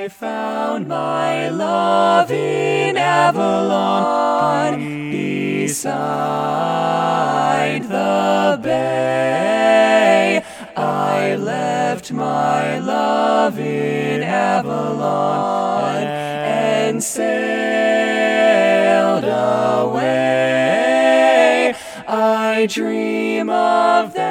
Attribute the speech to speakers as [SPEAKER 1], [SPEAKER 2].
[SPEAKER 1] I found my love in Avalon, beside the bay. I left my love in Avalon and sailed away. I dream of that